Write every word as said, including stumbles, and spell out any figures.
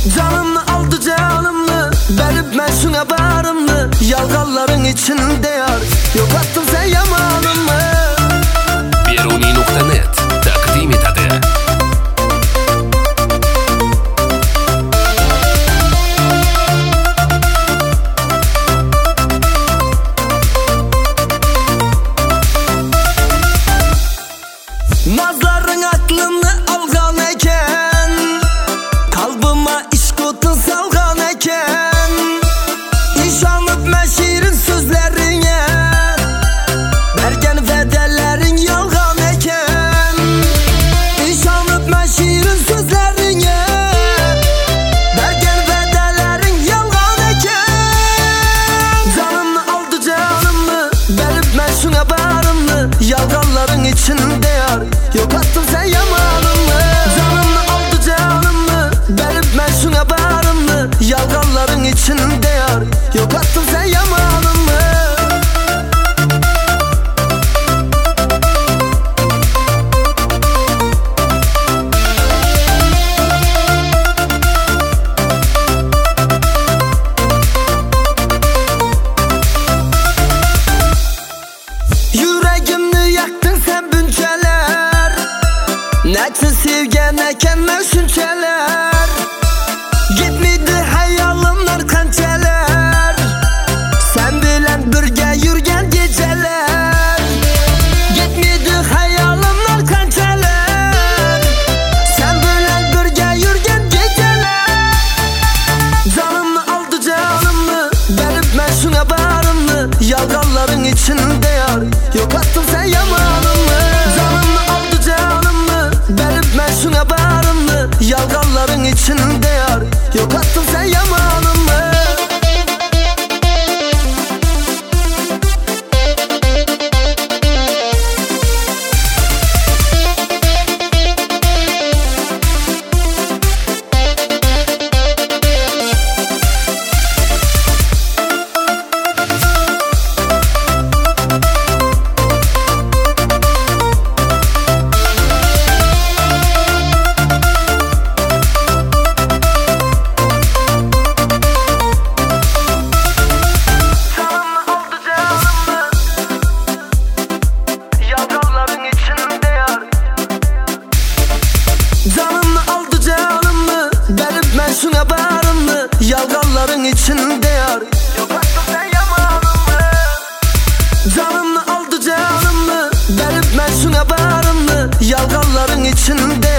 Canımı aldı canımı, verip ben şuna bağrımı. Yalgalların içinde yar, yok attın sen yamanımı. Beruniy nokta net taqdim etadi. Nazların aklını algan eken, kalbıma işkutun salgan eken. İşanıp mən şirin sözlerine, bergen vədələrin yalgan eken. İşanıp mən şirin sözlerine, bergen vədələrin yalgan eken. Canımı aldı canımı, verip mən şuna bağrımı. Yalganların içinde yar, yok attın sen yamanımı. Canımı aldı canımı, verip ben şuna bağrımı. Yalganların içinde yar, yok attın sen yamanımı. Yüreğimni yaktın sen bünçeler, neçin sevgen eken mən şünçeler. Gitmedi hayalımlar kançeler, sen bilen birge yürgen geceler. Gitmedi hayalımlar kançeler, sen bilen birge yürgen geceler. Canımı aldı canımı, verip ben şuna bağrımı. Yalganların içinde yar, yok attın sen yamanımı. Canımı aldı canımı, verip ben şuna bağrımı. Yalganların içinde yar, yok attın sen yamanımı. Canımı aldı canımı, verip ben şuna bağrımı. Yalganların içinde yar, yok attın sen yamanımı. Canımı aldı canımı, verip ben şuna bağrımı. Yalganların içinde